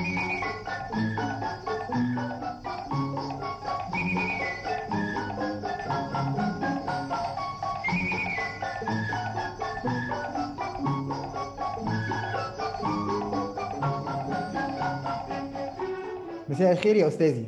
مساء الخير يا أستاذي.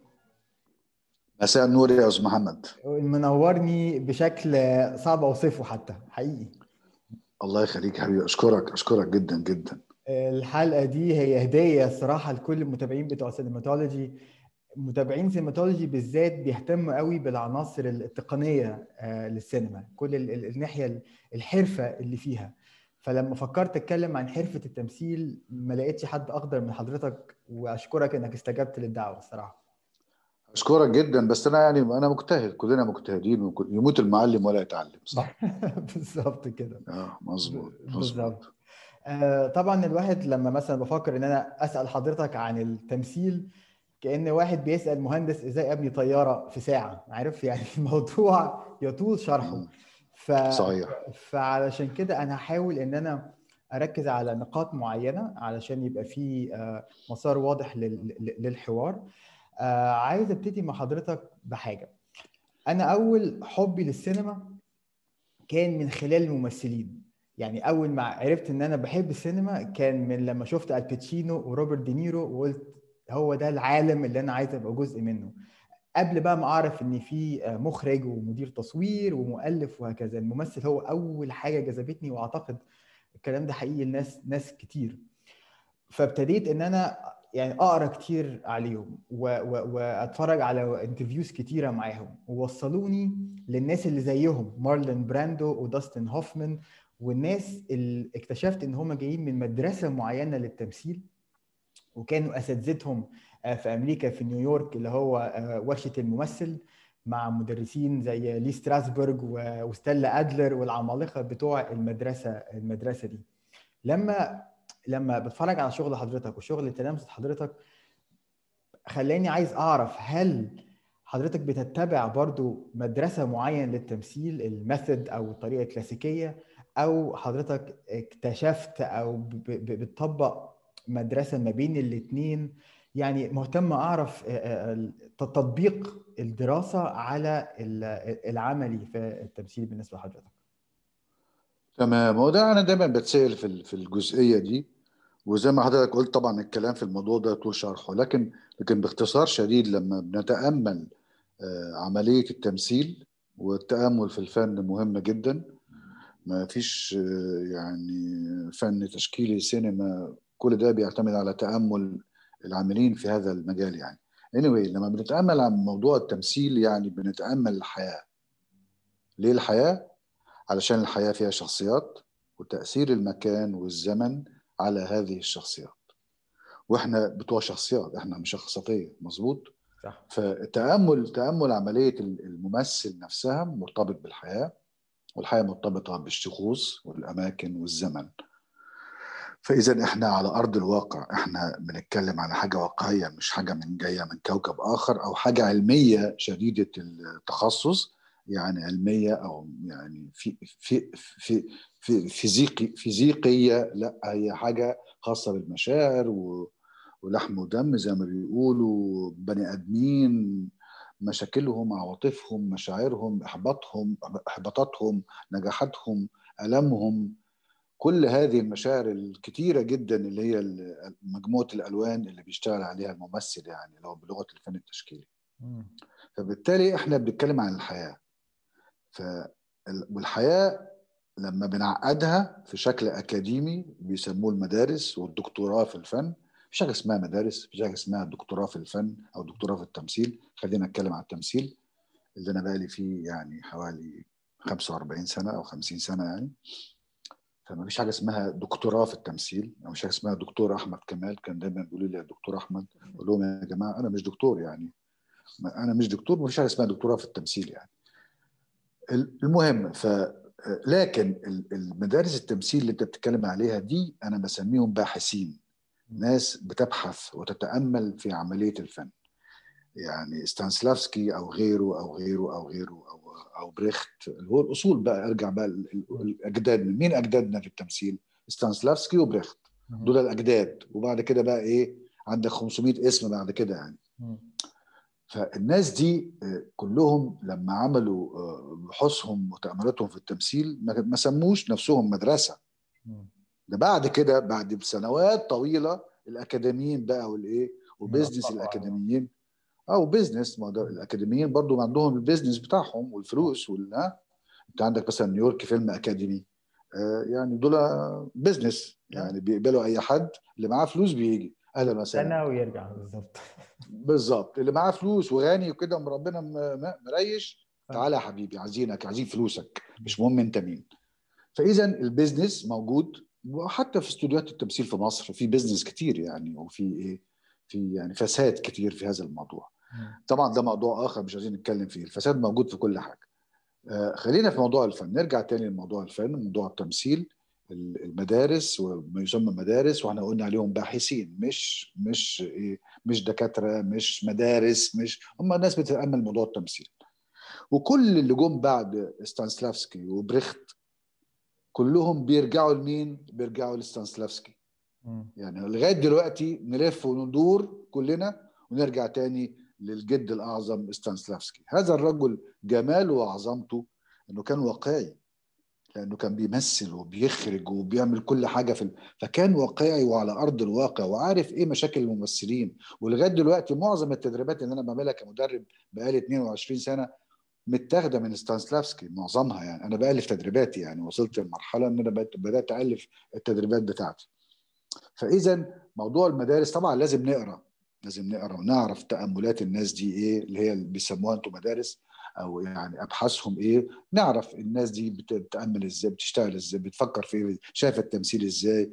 مساء النور يا أستاذ محمد. منورني بشكل صعب أوصفه حتى حقيقي. الله يخليك يا حبيبي، أشكرك جدا جدا. الحلقة دي هي هدية الصراحة لكل المتابعين بتوع سينماتولوجي. متابعين سينماتولوجي بالذات بيهتموا قوي بالعناصر التقنية للسينما، كل الناحية الحرفة اللي فيها. فلما فكرت اتكلم عن حرفة التمثيل ما لقيتش حد أقدر من حضرتك، وأشكرك إنك استجبت للدعوة الصراحة. أشكرك جدا، بس أنا مجتهد، كلنا مجتهدين، يموت المعلم ولا يتعلم، صح؟ بالظبط كده. مظبوط. بالظبط. طبعا الواحد لما مثلا بفكر ان انا اسال حضرتك عن التمثيل كأن واحد بيسال مهندس ازاي ابني طياره في ساعه، عارف يعني الموضوع يطول شرحه. صحيح. فعلشان كده انا هحاول ان انا اركز على نقاط معينه علشان يبقى في مسار واضح للحوار. عايز ابتدي مع حضرتك بحاجه. انا اول حبي للسينما كان من خلال الممثلين. يعني اول ما عرفت ان انا بحب السينما كان من لما شفت الباتشينو وروبرت دينيرو، وقلت هو ده العالم اللي انا عايز ابقى جزء منه. قبل بقى ما اعرف ان في مخرج ومدير تصوير ومؤلف وهكذا، الممثل هو اول حاجه جذبتني، واعتقد الكلام ده حقيقي لناس كتير. فابتديت ان انا يعني اقرا كتير عليهم واتفرج على انترفيوز كتيره معاهم، ووصلوني للناس اللي زيهم، مارلون براندو وداستن هوفمان، والناس اللي اكتشفت ان هم جايين من مدرسه معينه للتمثيل، وكانوا اساتذتهم في امريكا في نيويورك اللي هو ورشه الممثل، مع مدرسين زي لي ستراسبرج وستيلا ادلر والعمالقه بتوع المدرسه دي. لما بتفرج على شغل حضرتك وشغل تلامذة حضرتك خلاني عايز اعرف، هل حضرتك بتتبع برضو مدرسة معينة للتمثيل، الميثود او الطريقة الكلاسيكية، او حضرتك اكتشفت او بتطبق مدرسة ما بين الاتنين؟ يعني مهتم اعرف تطبيق الدراسة على العملي في التمثيل بالنسبة لحضرتك. تمام. وده أنا دايما بتسأل في الجزئية دي، وزي ما حضرتك قلت طبعا الكلام في الموضوع ده طول شرحه، لكن باختصار شديد لما بنتأمل عملية التمثيل والتأمل في الفن مهمة جدا. ما فيش يعني فن تشكيلي سينما، كل ده بيعتمد على تأمل العاملين في هذا المجال يعني. anyway، لما بنتأمل عن موضوع التمثيل يعني بنتأمل الحياة. ليه الحياة؟ علشان الحياة فيها شخصيات، وتأثير المكان والزمن على هذه الشخصيات، واحنا بتوع شخصيات، احنا مش شخصيتية. مظبوط. صح. فتأمل عملية الممثل نفسها مرتبط بالحياة، والحياة مرتبطة بالشخوص والأماكن والزمن. فإذا إحنا على أرض الواقع، إحنا بنتكلم على حاجة واقعية، مش حاجة جاية من كوكب آخر، أو حاجة علمية شديدة التخصص، يعني علمية أو يعني في فيزيقية. لا، هي حاجة خاصة بالمشاعر ولحم ودم زي ما بيقولوا، بني آدمين، مشاكلهم، عواطفهم، مشاعرهم، إحباطاتهم، نجاحاتهم، ألمهم، كل هذه المشاعر الكتيرة جدا اللي هي مجموعة الألوان اللي بيشتغل عليها الممثل، يعني لو بلغة الفن التشكيلي. فبالتالي احنا بنتكلم عن الحياة. والحياة لما بنعقدها في شكل أكاديمي بيسموه المدارس والدكتوراه في الفن. مفيش حاجة اسمها مدارس، مفيش حاجة اسمها دكتوراه في الفن أو دكتوراه في التمثيل. خلينا نتكلم عن التمثيل اللي أنا بقالي فيه يعني حوالي 45 سنة أو 50 سنة يعني. فما فيش حاجه اسمها دكتوراه في التمثيل، او مش حاجه اسمها دكتور احمد كمال. كان دايما بيقولوا لي يا دكتور احمد، اقول لهم يا جماعه انا مش دكتور، يعني انا مش دكتور، ما فيش حاجه اسمها دكتوراه في التمثيل يعني. المهم، لكن المدارس التمثيل اللي انت بتتكلم عليها دي انا بسميهم باحثين، ناس بتبحث وتتامل في عمليه الفن. يعني ستانسلافسكي او غيره او غيره او غيره او بريخت، اللي هو الاصول بقى. ارجع بقى الاجداد، مين اجدادنا في التمثيل؟ ستانسلافسكي وبريخت، دول الاجداد. وبعد كده بقى ايه؟ عندك 500 اسم بعد كده يعني. فالناس دي كلهم لما عملوا بحوثهم وتأملاتهم في التمثيل ما سموش نفسهم مدرسة. ده بعد كده بعد سنوات طويلة الأكاديميين بقى والإيه وبيزنس الأكاديميين أو بيزنس، ما ده الأكاديميين برضو عندهم البيزنس بتاعهم والفلوس أنت عندك مثلا نيويورك فيلم أكاديمي، يعني دول بيزنس يعني بيقبلوا أي حد اللي معاه فلوس بيجي أهلا وسهلا سنة ويرجع. بالظبط اللي معاه فلوس وغني وكده وربنا مريش، تعالى يا حبيبي عايزين فلوسك، مش مهم انت مين. فاذا البيزنس موجود، وحتى في استوديوهات التمثيل في مصر في بيزنس كتير يعني، وفي ايه في يعني فساد كتير في هذا الموضوع. طبعا ده موضوع اخر مش عايزين نتكلم فيه، الفساد موجود في كل حاجه. خلينا في موضوع الفن، نرجع تاني لموضوع الفن، موضوع التمثيل. المدارس وما يسمى مدارس، واحنا قلنا عليهم باحثين، مش دكاتره، مش مدارس، مش هم ناس بتتامل موضوع التمثيل. وكل اللي جم بعد ستانسلافسكي وبريخت كلهم بيرجعوا لمين؟ بيرجعوا لستانسلافسكي. يعني لغايه دلوقتي نلف وندور كلنا ونرجع تاني للجد الاعظم ستانسلافسكي. هذا الرجل جماله وعظمته انه كان واقعي، لانه كان بيمثل وبيخرج وبيعمل كل حاجه فكان واقعي وعلى ارض الواقع وعارف ايه مشاكل الممثلين. ولغايه دلوقتي معظم التدريبات اللي انا بعملها كمدرب بقالي 22 سنه متاخده من ستانسلافسكي معظمها. يعني انا بالف تدريباتي، يعني وصلت لمرحله ان انا بدات الف التدريبات بتاعتي. فاذا موضوع المدارس طبعا لازم نقرا ونعرف تاملات الناس دي ايه، اللي هي اللي بيسموها انتم مدارس او يعني ابحاثهم ايه، نعرف الناس دي بتامل ازاي، بتشتغل ازاي، بتفكر في ايه، شايفه التمثيل ازاي.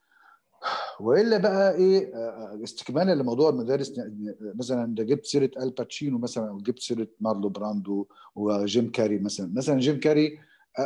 والا بقى ايه استكمالا لموضوع المدارس، مثلا انت جبت سيره الباتشينو مثلا، او جبت سيره مارلو براندو وجيم كاري مثلا جيم كاري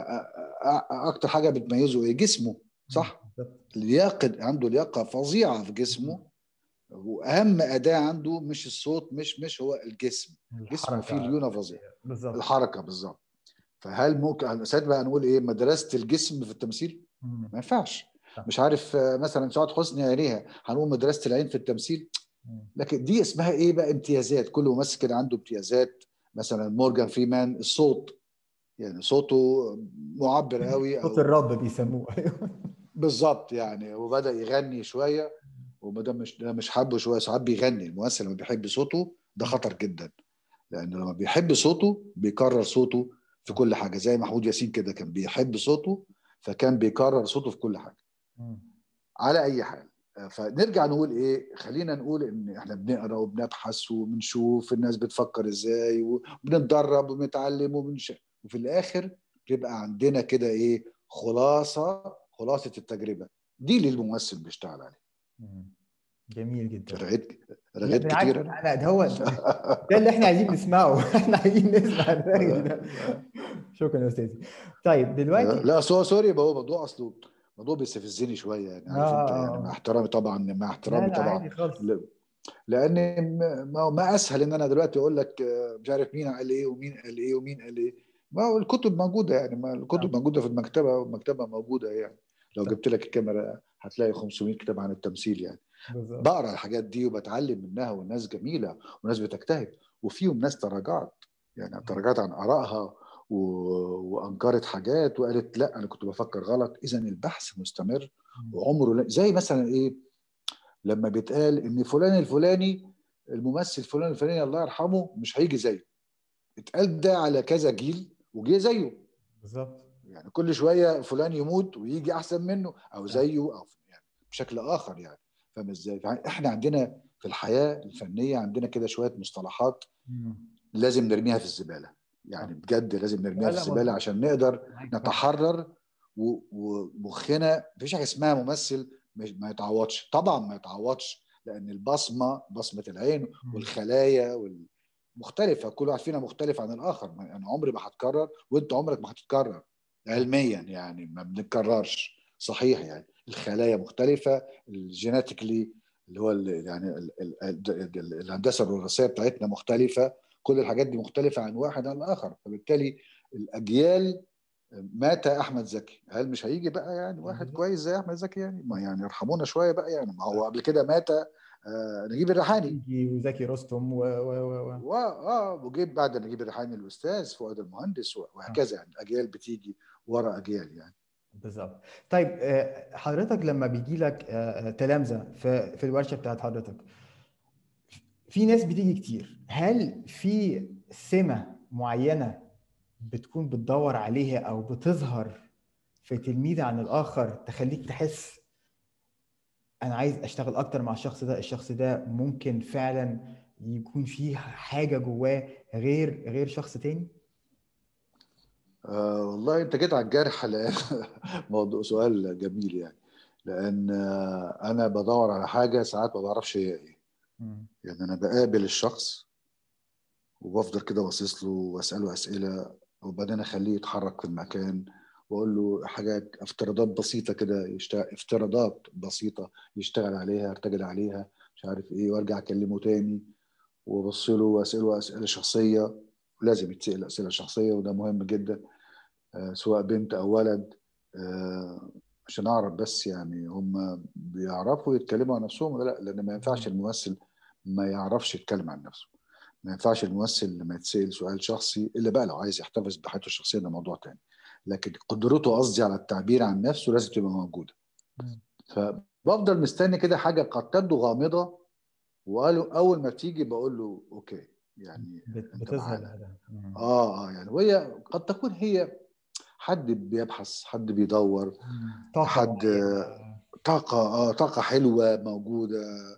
اكتر حاجه بتميزه ايه؟ جسمه، صح؟ عنده لياقه فظيعه في جسمه، واهم اداه عنده مش الصوت، مش هو الجسم، جسمه فيه ليونه فظيعه، الحركه بالظبط. فهل ممكن ساعتها بقى نقول ايه مدرسه الجسم في التمثيل؟ ما ينفعش. مش عارف مثلا سعاد حسني عينيها هنقول مدرسه العين في التمثيل؟ لكن دي اسمها ايه بقى؟ امتيازات. كل ممثل كده عنده امتيازات. مثلا مورجان فريمان الصوت، يعني صوته معبر قوي، صوت الرب بيسموه. بالظبط يعني، وبدا يغني شويه، وده مش حابه شويه، ساعات بيغني. الممثل لما بيحب صوته ده خطر جدا، لانه لما بيحب صوته بيكرر صوته في كل حاجه، زي محمود ياسين كده كان بيحب صوته فكان بيكرر صوته في كل حاجه. على اي حال، فنرجع نقول ايه، خلينا نقول ان احنا بنقرا وبنبحث وبنشوف الناس بتفكر ازاي وبنتدرب وبنتعلم وفي الاخر بيبقى عندنا كده ايه خلاصه التجربه دي اللي الممثل بيشتغل عليه. جميل جدا. رغيت كتير انا ده اللي احنا عايزين نسمعه. احنا عايزين نسمع الرغي ده. شكرا يا استاذي. طيب دلوقتي لا سوري، هو موضوع اصله موضوع بيستفزني شويه يعني، عارف انت يعني، مع احترامي طبعا لا عادي خالص. لان ما اسهل ان انا دلوقتي اقول لك مش عارف مين قال ايه ومين قال ايه ومين قال ايه. ما هو الكتب موجوده يعني، ما الكتب موجوده في المكتبه، والمكتبه موجوده يعني. لو جبت لك الكاميرا هتلاقي 500 كتاب عن التمثيل يعني. بالزبط. بقرا الحاجات دي وبتعلم منها، والناس جميله وناس بتجتهد، وفيهم ناس تراجعت يعني، تراجعت عن ارائها وانكرت حاجات وقالت لا انا كنت بفكر غلط. اذا البحث مستمر وعمره زي مثلا ايه لما بيتقال ان فلان الفلاني الممثل فلان الفلاني الله يرحمه مش هيجي زيه، اتقال ده على كذا جيل وجه زيه بالظبط. يعني كل شويه فلان يموت ويجي احسن منه او زيه او يعني بشكل اخر يعني. فاهم ازاي؟ احنا عندنا في الحياه الفنيه عندنا كده شويه مصطلحات لازم نرميها في الزباله يعني، بجد لازم نرميها في الزباله عشان نقدر نتحرر. ومخنا مفيش حاجه اسمها ممثل ما يتعوضش، طبعا ما يتعوضش، لان بصمه العين والخلايا مختلفه، كل واحد فينا مختلف عن الاخر. انا عمري ما هتكرر وانت عمرك ما هتتكرر علميا يعني، ما بنتكررش صحيح يعني. الخلايا مختلفه، الجيناتيكلي اللي هو يعني الهندسه الوراثيه بتاعتنا مختلفه، كل الحاجات دي مختلفه عن واحد عن الاخر. فبالتالي الاجيال مات احمد زكي، هل مش هيجي بقى يعني واحد كويس زي احمد زكي يعني؟ ما يعني يرحمونا شويه بقى يعني، ما هو قبل كده مات نجيب الريحاني، وزكي رستم وجيب بعد نجيب الريحاني الاستاذ فؤاد المهندس، وهكذا يعني اجيال بتيجي ورا اجيال يعني. بالظبط. طيب حضرتك لما بيجي لك تلامذه في الورشه بتاعت حضرتك، في ناس بتيجي كتير، هل في سمه معينه بتكون بتدور عليها او بتظهر في تلميذ عن الاخر تخليك تحس انا عايز اشتغل اكتر مع الشخص ده، الشخص ده ممكن فعلا يكون فيه حاجه جواه غير شخص تاني؟ والله انت جيت على الجرح، لان موضوع سؤال جميل يعني. لان انا بدور على حاجه ساعات ما بعرفش هي ايه. يعني انا بقابل الشخص وبفضل كده باصص له واساله اسئله، وبعدين اخليه يتحرك في المكان واقول له حاجات افتراضات بسيطه كده، افتراضات بسيطه يشتغل عليها، يرتجل عليها، مش عارف ايه، وارجع اكلمه تاني وابص له واساله اسئله شخصيه. لازم يتسال اسئله شخصيه، وده مهم جدا، سواء بنت او ولد، عشان اعرف بس يعني هم بيعرفوا يتكلموا عن نفسهم ولا لا. لان ما ينفعش الممثل ما يعرفش يتكلم عن نفسه. ما ينفعش الممثل لما يتسأل سؤال شخصي، الا بقى لو عايز يحتفظ بحياته الشخصيه، ده موضوع تاني. لكن قدرته، قصدي، على التعبير عن نفسه لازم تبقى موجوده. فبفضل مستني كده حاجه قد تبدو غامضه، وقالوا اول ما تيجي بقول له اوكي، يعني انت بتظهر معانا. بعدها. يعني وهي قد تكون هي حد بيبحث، حد بيدور، طاقه حد معينه. طاقة حلوة موجودة،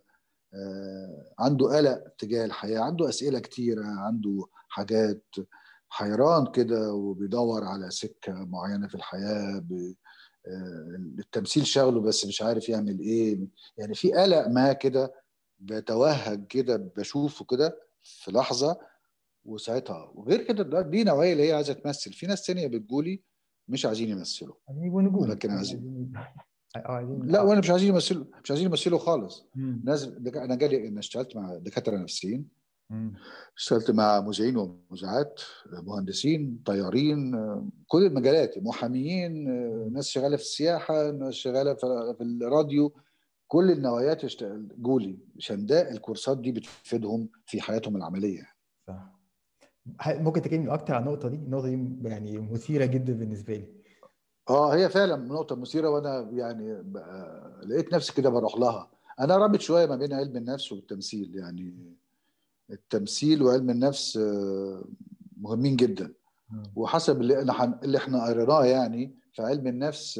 عنده قلق تجاه الحياة، عنده أسئلة كتيرة، عنده حاجات، حيران كده وبيدور على سكة معينة في الحياة. التمثيل شغله بس مش عارف يعمل ايه. يعني في قلق ما كده بتوهج كده، بشوفه كده في لحظة. وساعتها وغير كده دي نوعية اللي هي عايزة تمثل. في ناس تانية بتقولي مش عايزين يمثلوا، عايزين يبقوا نجوم، ولكن عايزين. عايزين لا، وانا مش عايزين يمثلوا، مش عايزين يمثلوا خالص. مم. ناس انا جالي، انا اشتغلت مع دكاتره نفسيين، مم. اشتغلت مع مذيعين ومذيعات، مهندسين، طيارين، كل المجالات، محاميين، ناس شغاله في السياحه، ناس شغاله في الراديو، كل النوعيات جولي عشان ده الكورسات دي بتفيدهم في حياتهم العمليه. صح. ممكن تكلمني اكتر عن النقطه دي؟ النقطه دي يعني مثيره جدا بالنسبه لي. هي فعلا نقطه مثيره، وانا يعني لقيت نفسي كده بروح لها. انا رابط شويه ما بين علم النفس والتمثيل. يعني التمثيل وعلم النفس مهمين جدا. مم. وحسب اللي احنا قريناه يعني في علم النفس،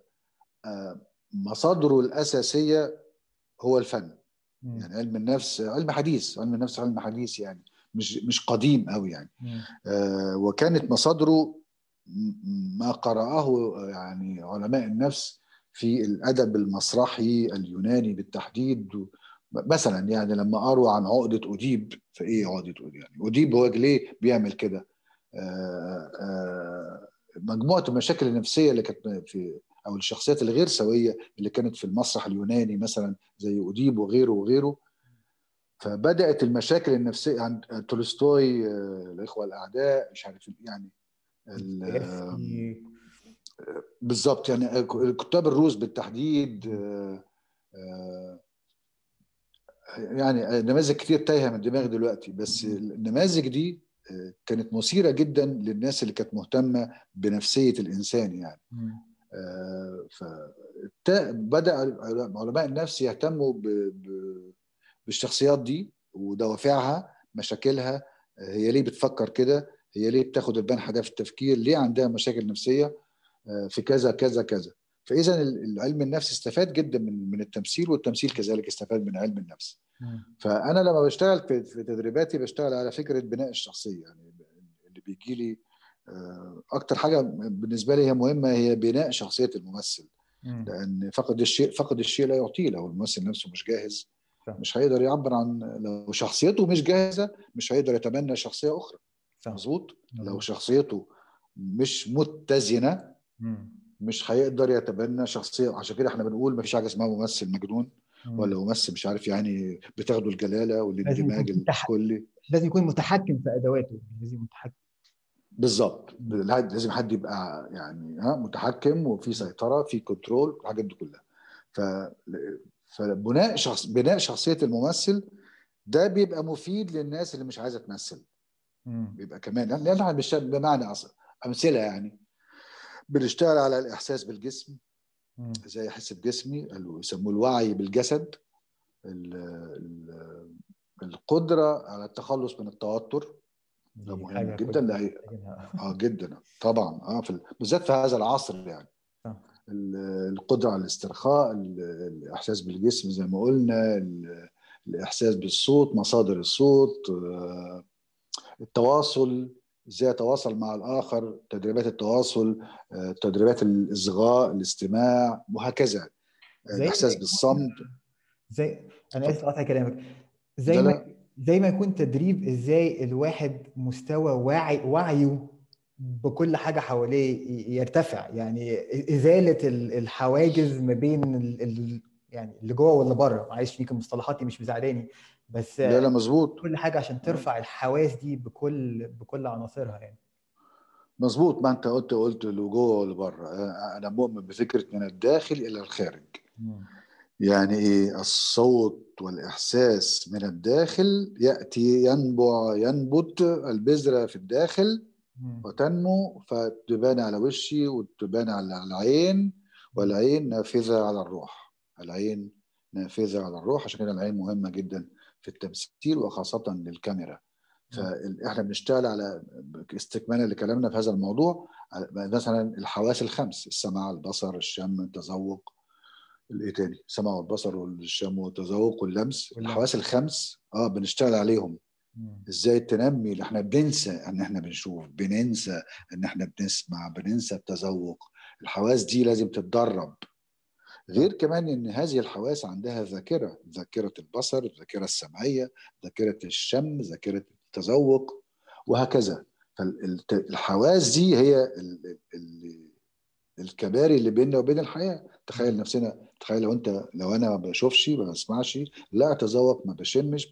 مصادره الأساسية هو الفن. مم. يعني علم النفس علم حديث، علم النفس علم حديث يعني، مش قديم قوي يعني. مم. وكانت مصادره ما قرأه يعني علماء النفس في الأدب المسرحي اليوناني بالتحديد. مثلا يعني لما قروا عن عقدة أوديب، فإيه عقدة أوديب؟ يعني أوديب هو ليه بيعمل كده؟ مجموعة المشاكل النفسية اللي كانت في، أو الشخصيات الغير سوية اللي كانت في المسرح اليوناني مثلا، زي أوديب وغيره وغيره. فبدأت المشاكل النفسية عند تولستوي، الإخوة الأعداء، مش عارف يعني دوستويفسكي. بالظبط. يعني الكتاب الروس بالتحديد، يعني نماذج كتير تايهة من دماغي دلوقتي، بس النماذج دي كانت مثيرة جدا للناس اللي كانت مهتمة بنفسية الإنسان يعني. فبدأ علماء النفس يهتموا بالشخصيات دي ودوافعها، مشاكلها، هي ليه بتفكر كده، هي ليه بتاخد البنحة ده في التفكير، ليه عندها مشاكل نفسية في كذا كذا كذا. فإذا العلم النفس استفاد جدا من التمثيل، والتمثيل كذلك استفاد من علم النفس. فأنا لما بشتغل في تدريباتي بشتغل على فكرة بناء الشخصية. يعني اللي بيجي لي أكتر حاجة بالنسبة لي هي مهمة هي بناء شخصية الممثل. لأن فقد الشيء لا يعطيه. لو الممثل نفسه مش جاهز صح. مش هيقدر يعبر عن، لو شخصيته مش جاهزة مش هيقدر يتبنى شخصية أخرى. صح. مظبوط. لو شخصيته مش متزنة مم. مش هيقدر يتبنى شخصية. عشان كده احنا بنقول ما فيش حاجة اسمها ممثل مجنون، ولا ممثل مش عارف يعني بتاخده الجلالة لازم يكون والاندماج الكلي. لازم يكون متحكم في ادواته، لازم متحكم. بالظبط. لازم حد يبقى يعني متحكم، وفي سيطرة، في كنترول، الحاجات دي كلها. ف بناء شخصيه الممثل ده بيبقى مفيد للناس اللي مش عايزه تمثل. بيبقى كمان لان احنا بمعنى امثله يعني بنشتغل على الاحساس بالجسم، ازاي احس بجسمي، يسموه الوعي بالجسد، القدره على التخلص من التوتر، ده مهم جدا. لا جدا طبعا بالذات في هذا العصر يعني. القدره على الاسترخاء، الاحساس بالجسم زي ما قلنا، الاحساس بالصوت، مصادر الصوت، التواصل، ازاي اتواصل مع الاخر، تدريبات التواصل، تدريبات الاصغاء، الاستماع، وهكذا. الاحساس بالصمت. انا اسف اقطع كلامك. لا. زي ما يكون تدريب ازاي الواحد مستوى وعيه بكل حاجه حواليه يرتفع، يعني ازاله الحواجز ما بين يعني اللي جوه واللي بره. معلش يمكن مصطلحاتي مش مزعلاني، بس لا مظبوط. كل حاجه عشان ترفع الحواس دي بكل عناصرها يعني. مظبوط. ما انت قلت اللي جوه واللي بره. انا مؤمن بفكره من الداخل الى الخارج. يعني ايه؟ الصوت والاحساس من الداخل ياتي، ينبت البذره في الداخل وتنمو، فتبان على وشي وتبان على العين، والعين نافذه على الروح. العين نافذه على الروح، عشان كده العين مهمه جدا في التمثيل وخاصه للكاميرا. فاحنا بنشتغل على استكمالا لكلامنا في هذا الموضوع، مثلا الحواس الخمس: السمع، البصر، الشم، التذوق، الايه تاني؟ السمع والبصر والشم والتذوق واللمس. الحواس الخمس بنشتغل عليهم. ازاي تنمي؟ احنا بننسى ان احنا بنشوف، بننسى ان احنا بنسمع، بننسى التذوق. الحواس دي لازم تتدرب. غير كمان ان هذه الحواس عندها ذاكره، ذاكره البصر، الذاكره السمعيه، ذاكره الشم، ذاكره التذوق، وهكذا. فالحواس دي هي الكباري اللي بيننا وبين الحياه. تخيل نفسنا، تخيل لو انا ما بشوفش، ما بسمعش، لا اتذوق، ما بشمش،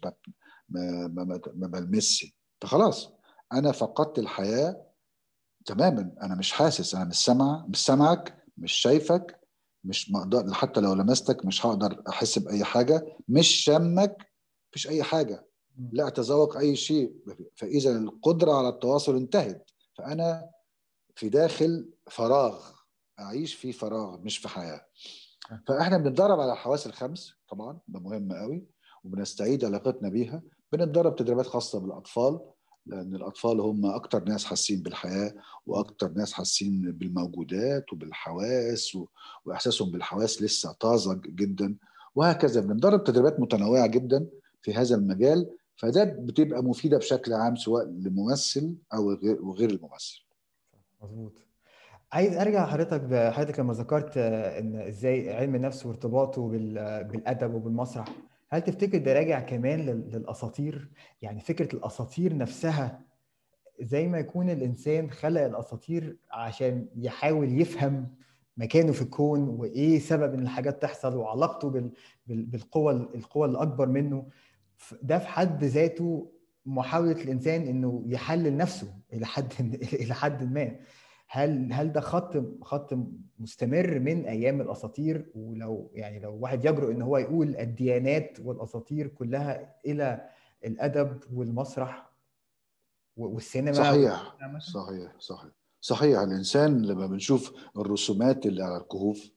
ما بلمسش، فخلاص انا فقدت الحياه تماما. انا مش حاسس، انا مش سامعك، مش شايفك، مش مقدر، حتى لو لمستك مش هقدر احس باي حاجه، مش شمك، مفيش اي حاجه، لا اتذوق اي شيء. فاذا القدره على التواصل انتهت، فانا في داخل فراغ، اعيش في فراغ مش في حياه. فاحنا بنتدرب على الحواس الخمس طبعا، ده مهم قوي، وبنستعيد علاقتنا بيها. بنتدرب تدريبات خاصه بالاطفال، لان الاطفال هم اكتر ناس حاسين بالحياه، واكتر ناس حاسين بالموجودات وبالحواس، واحساسهم بالحواس لسه طازج جدا. وهكذا بنتدرب تدريبات متنوعه جدا في هذا المجال. فده بتبقى مفيده بشكل عام، سواء لممثل او غير الممثل. مظبوط. عايز ارجع حضرتك لما ذكرت ان ازاي علم النفس وارتباطه بالادب وبالمسرح. هل تفتكر ده راجع كمان للاساطير؟ يعني فكره الاساطير نفسها، زي ما يكون الانسان خلق الاساطير عشان يحاول يفهم مكانه في الكون، وايه سبب ان الحاجات تحصل، وعلاقته القوى الاكبر منه. ده في حد ذاته محاوله الانسان انه يحلل نفسه الى حد ما. هل ده خط مستمر من ايام الاساطير؟ ولو يعني لو واحد يجرؤ ان هو يقول الديانات والاساطير كلها الى الادب والمسرح والسينما صحيح صحيح صحيح صحيح. الإنسان لما بنشوف الرسومات اللي على الكهوف،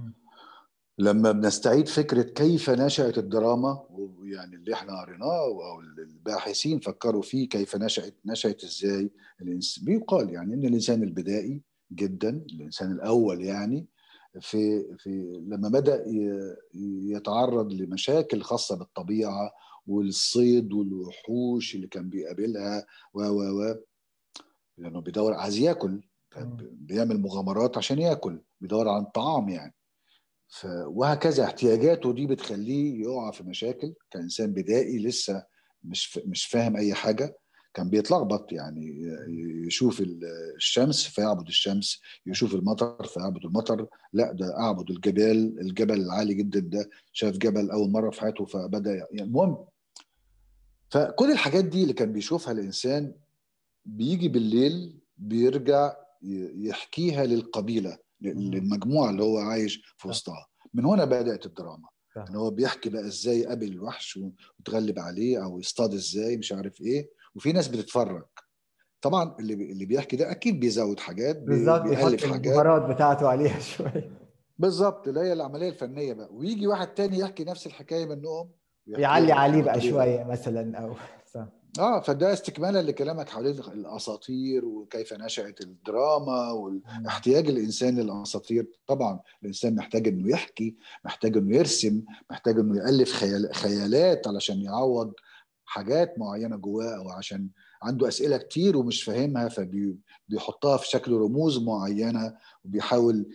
لما بنستعيد فكرة كيف نشأت الدراما، يعني اللي احنا قريناه أو الباحثين فكروا فيه، كيف نشأت ازاي الإنسان. بيقال يعني إن الإنسان البدائي جدا، الإنسان الأول يعني، في لما بدأ يتعرض لمشاكل خاصة بالطبيعة والصيد والوحوش اللي كان بيقابلها و لانه بيدور، عايز ياكل، بيعمل مغامرات عشان ياكل، بيدور عن طعام يعني. وهكذا احتياجاته دي بتخليه يقع في مشاكل كإنسان بدائي لسه مش فاهم اي حاجة. كان بيتلخبط يعني، يشوف الشمس فيعبد الشمس، يشوف المطر فيعبد المطر، لا ده اعبد الجبل العالي جدا ده، شاف جبل اول مرة في حياته فبدأ يعني. المهم، فكل الحاجات دي اللي كان بيشوفها الإنسان بيجي بالليل بيرجع يحكيها للقبيلة، للمجموعة اللي هو عايش في وسطها. من هنا بدأت الدراما. ان هو بيحكي بقى ازاي يقابل الوحش وتغلب عليه او يصطاد ازاي مش عارف ايه، وفي ناس بتتفرج. طبعا اللي بيحكي ده اكيد بيزود حاجات، بالظبط، بيحط بيألف حاجات. البهارات بتاعته عليها شويه. بالظبط، اللي هي العمليه الفنيه بقى. ويجي واحد تاني يحكي نفس الحكايه منهم ويحكيها يعلي عليه بقى بطريقه. شويه مثلا او صح. اه، فده استكمالا لكلامك حوالين الاساطير وكيف نشأت الدراما مم. واحتياج الانسان للاساطير. طبعا الانسان محتاج انه يحكي، محتاج انه يرسم، محتاج انه يألف خيالات علشان يعوض حاجات معينة جواه، او عشان عنده اسئلة كتير ومش فاهمها فبيحطها في شكل رموز معينة، وبيحاول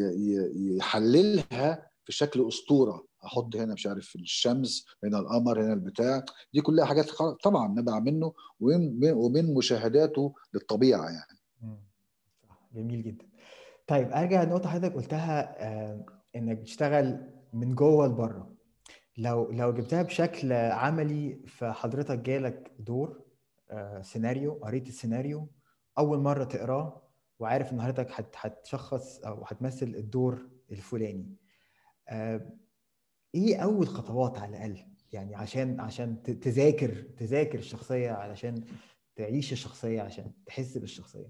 يحللها في شكل أسطورة. احط هنا مش عارف الشمس، هنا القمر، هنا البتاع. دي كلها حاجات طبعا نبع منه ومن مشاهداته للطبيعة يعني. مم. صح، جميل جدا. طيب ارجع لنقطه حضرتك قلتها، انك بتشتغل من جوه لبره. لو جبتها بشكل عملي، فحضرتك جالك دور، سيناريو، قريت السيناريو اول مره تقراه، وعارف ان حضرتك هتشخص او هتمثل الدور الفلاني. آه، ايه اول خطوات على الاقل، يعني عشان تذاكر الشخصيه، علشان تعيش الشخصيه، عشان تحس بالشخصيه؟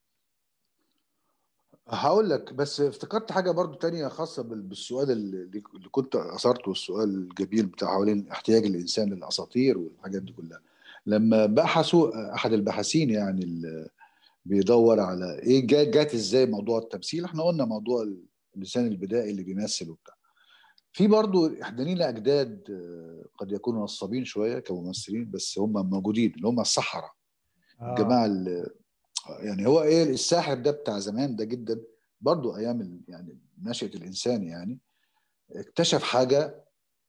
هقول لك، بس افتكرت حاجة برضو تانية خاصة بالسؤال اللي كنت أثرته، السؤال الجميل بتاع حوالين احتياج الإنسان للأساطير والحاجات دي كلها. لما بحثوا أحد الباحثين يعني اللي بيدور على إيه جات إزاي موضوع التمثيل، إحنا قلنا موضوع الإنسان البدائي اللي بيمثل وبتاع. في برضو إحنا لينا أجداد قد يكونوا نصابين شوية كممثلين، بس هم موجودين، اللي هم السحرة. اه. الجماعة يعني هو ايه الساحر ده بتاع زمان ده جدا، برضو ايام يعني نشأة الانسان يعني. اكتشف حاجة،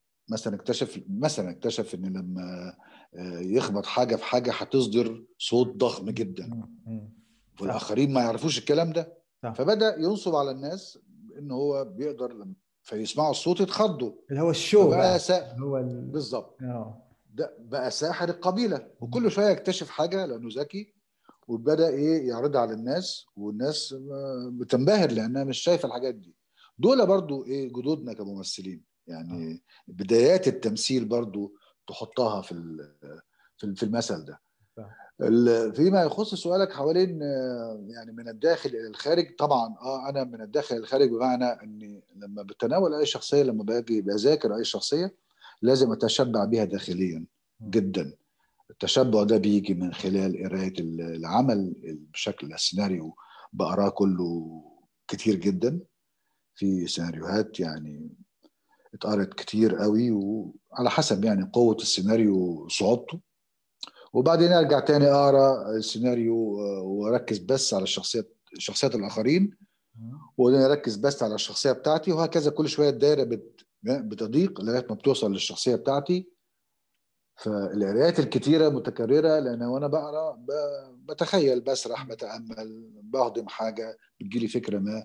مثلا اكتشف ان لما يخبط حاجة في حاجة هتصدر صوت ضخم جدا، مم. صح. والاخرين ما يعرفوش الكلام ده. صح. فبدأ ينصب على الناس ان هو بيقدر فيسمعوا الصوت يتخضوا. اللي هو الشو فبقى بقى، اللي هو بالظبط، اه. ده بقى ساحر القبيلة، وكل شوية يكتشف حاجة لأنه ذكي، وبدأ ايه يعرضها على الناس، والناس بتنبهر لانها مش شايفه الحاجات دي. دول برضو ايه جدودنا كممثلين اه. يعني، بدايات التمثيل برضو تحطها في المثل ده. صح. فيما يخص سؤالك حوالين يعني من الداخل الى الخارج، طبعا انا من الداخل الى الخارج، بمعنى اني لما بتناول اي شخصيه، لما باجي بذاكر اي شخصيه لازم اتشبع بيها داخليا مم. جدا. التشبع ده بيجي من خلال قراية العمل بشكل السيناريو، بقراه كله كتير جدا. في سيناريوهات يعني اتقرت كتير قوي، وعلى حسب يعني قوة السيناريو صعوبته. وبعدين ارجع تاني اقرا السيناريو واركز بس على شخصيات الاخرين، مم. وبعدين اركز بس على الشخصية بتاعتي، وهكذا كل شوية الدايرة بتضيق لغاية ما بتوصل للشخصية بتاعتي. فالقراءات الكتيرة متكررة، لأن وأنا بقرأ بتخيل، بسرح، بتأمل، بهضم حاجة، بتجيلي فكرة ما.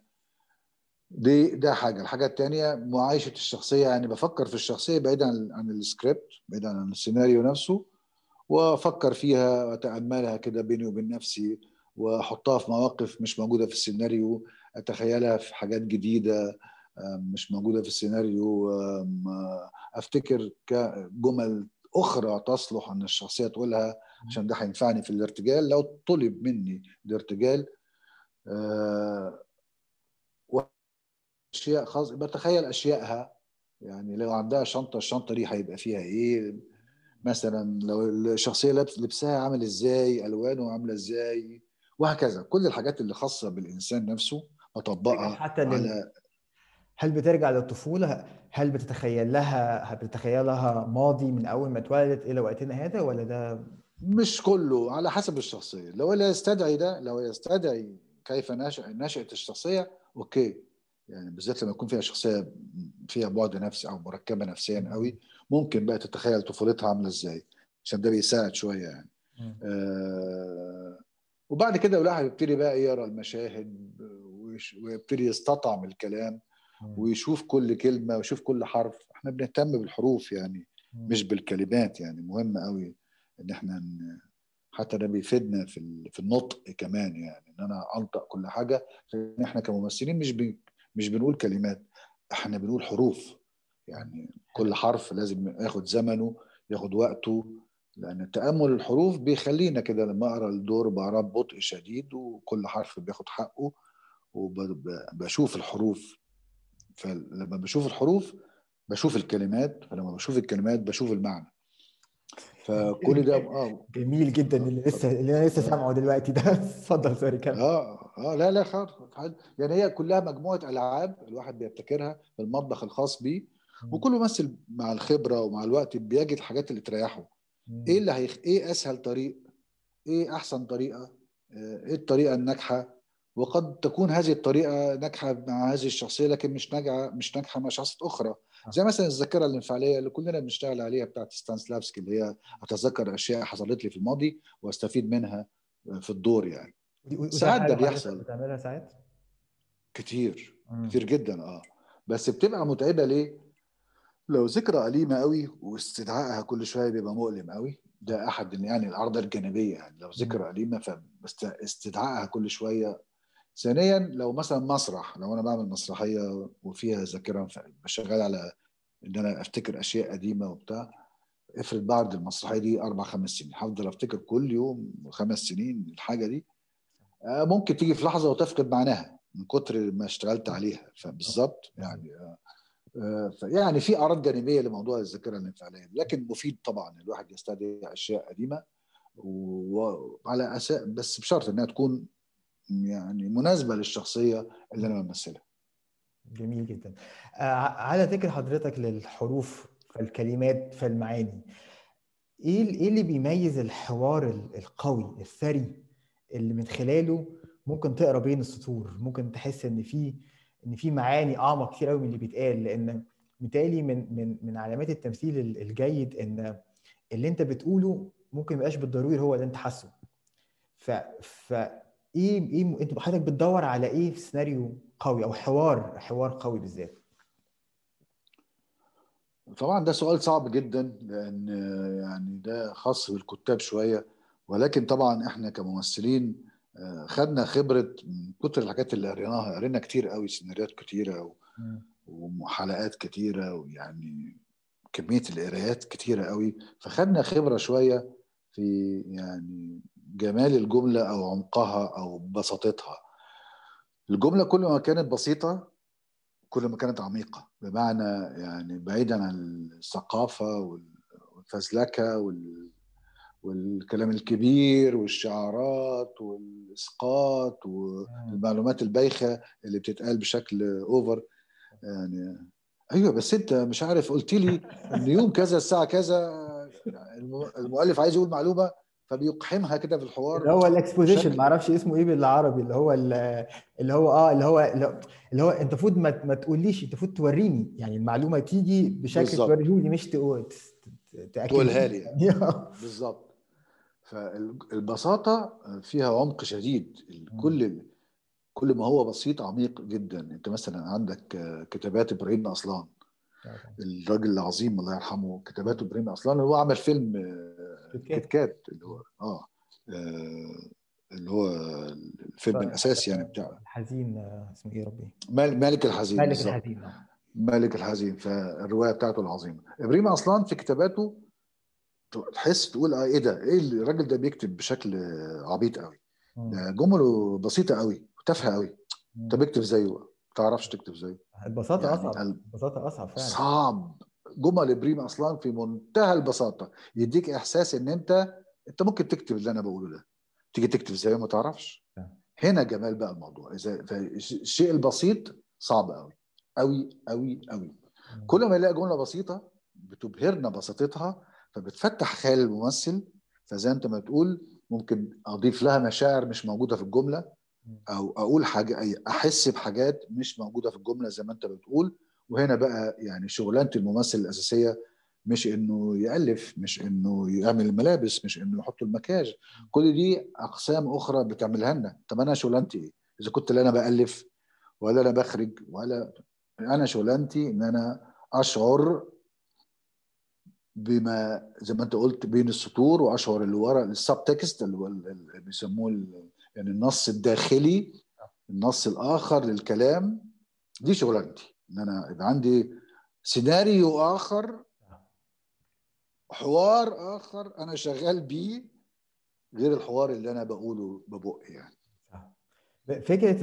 ده الحاجة التانية معايشة الشخصية، يعني بفكر في الشخصية بعيدا عن السكريبت، بعيدا عن السيناريو نفسه، وأفكر فيها وأتأملها كده بيني وبين نفسي، وأحطها في مواقف مش موجودة في السيناريو، أتخيلها في حاجات جديدة مش موجودة في السيناريو. أفتكر كجمل أخرى تصلح أن الشخصية تقولها، عشان ده هينفعني في الارتجال لو طلب مني الارتجال. آه، وأشياء خاصة بتخيل أشيائها، يعني لو عندها شنطة، الشنطة دي هيبقى فيها إيه مثلا، لو الشخصية لبسها عامل إزاي، ألوانه عاملة إزاي، وهكذا. كل الحاجات اللي خاصة بالإنسان نفسه ترجع أطبقها حتى على. هل بترجع للطفولة؟ هل بتتخيل لها ماضي من أول ما اتولدت إلى وقتنا هذا، ولا ده؟ مش كله، على حسب الشخصية. لو اللي يستدعي ده، لو يستدعي كيف نشأت الشخصية، أوكي. يعني بالذات لما يكون فيها شخصية فيها بعد نفسي أو مركبة نفسيا مم. قوي، ممكن بقى تتخيل طفولتها عاملة إزاي، عشان ده بيساعد شوية يعني. مم. آه وبعد كده الواحد يبتدي بقى يقرا المشاهد ويبتدي يستطعم الكلام، مم. ويشوف كل كلمة ويشوف كل حرف. احنا بنهتم بالحروف يعني، مم. مش بالكلمات. يعني مهم قوي ان احنا حتى ده بيفيدنا في النطق كمان، يعني ان انا انطق كل حاجه. لان احنا كممثلين مش بنقول كلمات، احنا بنقول حروف. يعني كل حرف لازم ياخد زمنه، ياخد وقته، لأن تأمل الحروف بيخلينا كده لما أقرأ الدور بقرأ ببطء شديد، وكل حرف بياخد حقه، وبشوف الحروف. فلما بشوف الحروف بشوف الكلمات، فلما بشوف الكلمات بشوف المعنى. فكل ده جميل جدا اللي انا لسه سامعه دلوقتي ده. اتفضل سوري كمل. لا خالص. يعني هي كلها مجموعه العاب الواحد بيبتكرها في المطبخ الخاص بيه، وكل ممثل مع الخبره ومع الوقت بيجد الحاجات اللي تريحه. ايه اللي ايه اسهل طريق، ايه احسن طريقه، ايه الطريقه الناجحه. وقد تكون هذه الطريقه ناجحه مع هذه الشخصيه، لكن مش ناجحه مع شخصيات اخرى. زي مثلا الذاكره الانفعاليه اللي كلنا بنشتغل عليها بتاعت ستانسلافسكي، اللي هي اتذكر اشياء حصلت لي في الماضي واستفيد منها في الدور يعني. وده ساعات ده حاجه حضرتك بيحصل بتعملها ساعات؟ كتير جدا. بس بتبقى متعبه ليه؟ لو ذكرى أليمة قوي واستدعائها كل شوية بيبقى مؤلم قوي. ده أحد يعني الأعراض الجانبية. يعني لو ذكرى أليمة فاستدعائها كل شوية. ثانيا لو مثلا مسرح، لو أنا بعمل مسرحية وفيها ذاكرة شغال على إن أنا أفتكر أشياء قديمة وبتاع، افرض بعد المسرحية دي 4-5 سنين هفضل أفتكر كل يوم 5 سنين الحاجة دي، ممكن تيجي في لحظة وتفقد معناها من كتر ما اشتغلت عليها. فبالظبط يعني يعني في اعراض جانبيه لموضوع الذاكره الانفعاليه، لكن مفيد طبعا الواحد يستدعي اشياء قديمه وعلى اساس، بس بشرط انها تكون يعني مناسبه للشخصيه اللي انا بمثلها. جميل جدا. على ذكر حضرتك للحروف فالكلمات فالمعاني، ايه اللي بيميز الحوار القوي الثري اللي من خلاله ممكن تقرا بين السطور، ممكن تحس ان في معاني اعمق كتير قوي من اللي بيتقال؟ لان متهيألي من علامات التمثيل الجيد ان اللي انت بتقوله ممكن ما يبقاش بالضروري هو اللي انت حاسه. ف انت حضرتك بتدور على ايه في سيناريو قوي او حوار قوي بالذات؟ طبعا ده سؤال صعب جدا، لان يعني ده خاص بالكتاب شويه، ولكن طبعا احنا كممثلين خدنا خبره من كتر الحاجات اللي قرينا كتير قوي، سيناريوهات كتيره وحلقات كتيره، ويعني كميه القرايات كتيره قوي. فخدنا خبره شويه في يعني جمال الجمله او عمقها او بساطتها. الجمله كل ما كانت بسيطه كل ما كانت عميقة، بمعنى يعني بعيدا عن الثقافة والفزلكة والكلام الكبير والشعارات والإسقاط والمعلومات البايخة اللي بتتقال بشكل أوفر. يعني أيوة بس أنت مش عارف قلت لي إن يوم كذا الساعة كذا. المؤلف عايز يقول معلومة فبيقحمها كده في اللي الحوار هو الاكسبوزيشن، ما بشكل. اعرفش اسمه ايه بالعربي، اللي هو انت المفروض ما تقوليش، انت المفروض توريني، يعني المعلومه تيجي بشكل بالظبط توريهولي مش تاكد تقولها لي يعني. يعني. بالظبط. فالبساطة فيها عمق شديد. كل ما هو بسيط عميق جدا. انت مثلا عندك كتابات ابراهيم اصلان، الراجل العظيم الله يرحمه. كتابات ابراهيم اصلان هو عمل فيلم كيت كات اللي هو اللي هو الفيلم الاساسي يعني بتاع الحزين، اسمه ايه ربي؟ مالك الحزين. ملك بالظبط الحزين. مالك الحزين. فالروايه بتاعته العظيمه. ابراهيم اصلان في كتاباته تحس تقول ايه ده، ايه الراجل ده بيكتب بشكل عبيط قوي، ده جمله بسيطه قوي وتافهه قوي. انت بيكتب زيه ما تعرفش تكتب زيه. البساطه يعني اصعب، البساطه اصعب فعلا. صعب. جمل ابراهيم اصلا في منتهى البساطه يديك احساس ان انت ممكن تكتب اللي انا بقوله ده، تيجي تكتب زيه ما تعرفش. هنا جمال بقى الموضوع. اذا الشيء البسيط صعب قوي قوي قوي قوي. كل ما يلاقي جمله بسيطه بتبهرنا بساطتها، فبتفتح خيال الممثل. فزي انت ما تقول ممكن اضيف لها مشاعر مش موجوده في الجمله، او اقول حاجه احس بحاجات مش موجوده في الجمله زي ما انت بتقول. وهنا بقى يعني شغلانه الممثل الاساسيه مش انه يالف، مش انه يعمل الملابس، مش انه يحط المكياج. كل دي اقسام اخرى بتعملها لنا. طب انا شغلانتي ايه اذا كنت لا انا بالف ولا انا بخرج ولا انا شغلانتي ان انا اشعر بما زي ما انت قلت بين السطور، واشعر اللي ورا السب تكست اللي هو اللي بيسموه يعني النص الداخلي، النص الاخر للكلام. دي شغلانتي ان انا يبقى عندي سيناريو اخر، حوار اخر انا شغال بيه غير الحوار اللي انا بقوله ببقي يعني. فكره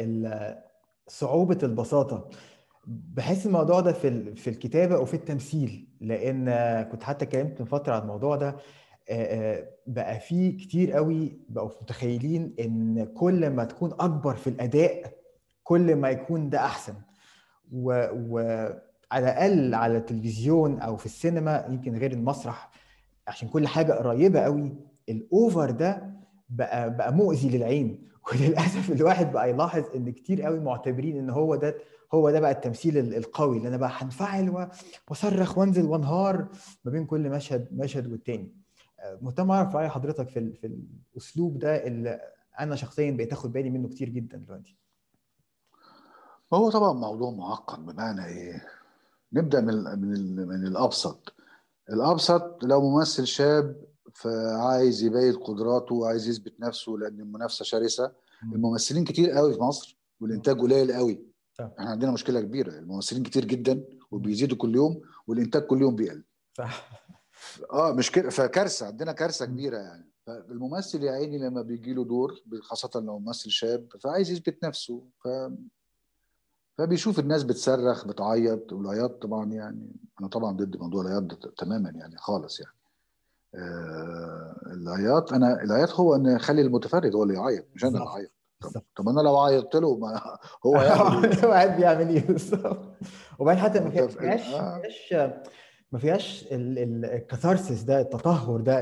صعوبه البساطه، بحس الموضوع ده في الكتابه وفي التمثيل، لان كنت حتى اتكلمت من فتره عن الموضوع ده. بقى في كتير قوي بقوا متخيلين ان كل ما تكون اكبر في الاداء كل ما يكون ده احسن. وعلى الاقل على التلفزيون او في السينما، يمكن غير المسرح عشان كل حاجه قريبه قوي، الاوفر ده بقى مؤذي للعين. وللاسف الواحد بقى يلاحظ ان كتير قوي معتبرين ان هو ده بقى التمثيل القوي، اللي انا بقى هنفعل واصرخ وانزل وانهار ما بين كل مشهد والتاني. مهتم اعرف راي حضرتك في الاسلوب ده اللي انا شخصيا بقيت اخد بالي منه كتير جدا دلوقتي. هو طبعا موضوع معقد. بمعنى ايه؟ نبدا من الابسط. الابسط، لو ممثل شاب فعايز يبين قدراته وعايز يثبت نفسه لان المنافسه شرسه. الممثلين كتير قوي في مصر والانتاج قليل قوي. صح. احنا عندنا مشكله كبيره، الممثلين كتير جدا وبيزيدوا كل يوم والانتاج كل يوم بيقل. صح. اه مش كده، فكارثه، عندنا كارثه كبيره يعني. فالممثل يا عيني لما بيجي له دور، خاصه لو ممثل شاب فعايز يثبت نفسه، فبيشوف الناس بتصرخ بتعيط. والعياط طبعا يعني انا طبعا ضد موضوع العياط ده تماما يعني، خالص يعني. العياط هو ان اخلي المتفرج هو اللي يعيط، مش انا اللي بالظبط. اعيط. طب بالظبط. طب انا لو عيطت له ما هو هيعمل ايه؟ هو قاعد بيعمل ايه بالظبط. وبعدين حتى ما متف... فيهاش ما آه فيهاش ما فيهاش الكاثارسيس ده، التطهر ده.